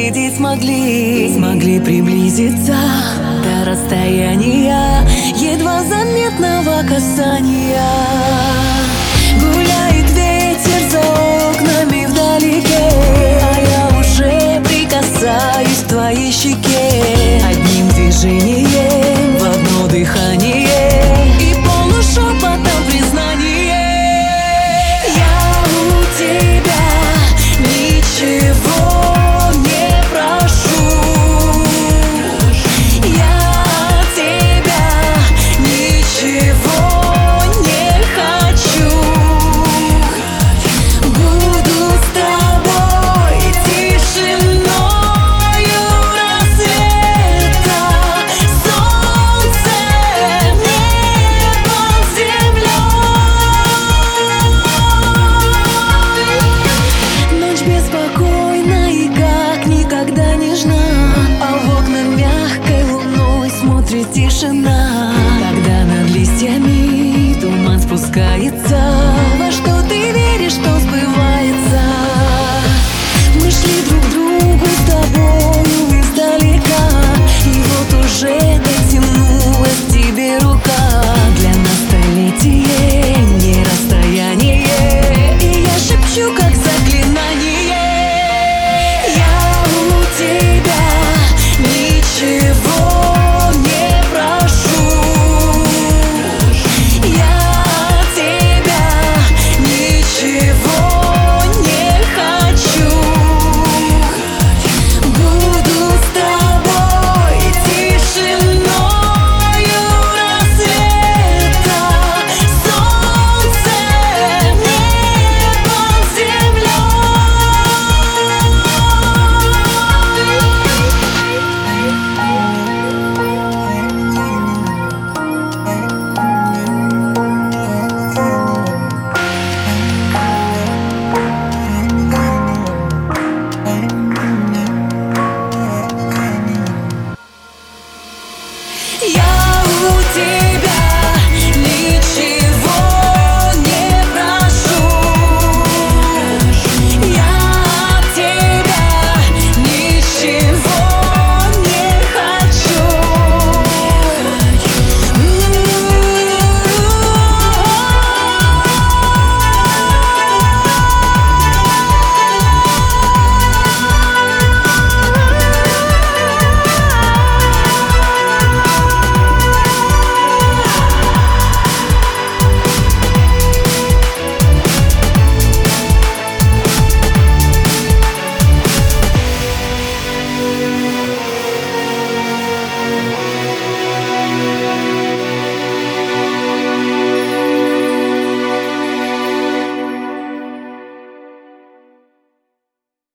увидеть смогли приблизиться до расстояния едва заметного касания. Гуляет ветер за окнами вдалеке, а я уже прикасаюсь к твоей щеке. Одним движением в одно дыхание и полушепотом признание: я у тебя ничего не прошу, я от тебя ничего не хочу. Буду с тобой тишиною рассвета, солнцем, небом, землей. Ночь беспокойна и как никогда нежна, а в окна мягкой луной смотрит тишина. Когда над листьями туман спускается, во что ты веришь, что сбывается. Мы шли друг к другу с тобою издалека, и вот уже дотянулась к тебе рука. Для нас столетие, не расстояние, и я шепчу как заклинание: я у тебя ничего не прошу, я от тебя ничего не хочу. Буду с тобой тишиною рассвета, солнцем, небом, землей. Я у тебя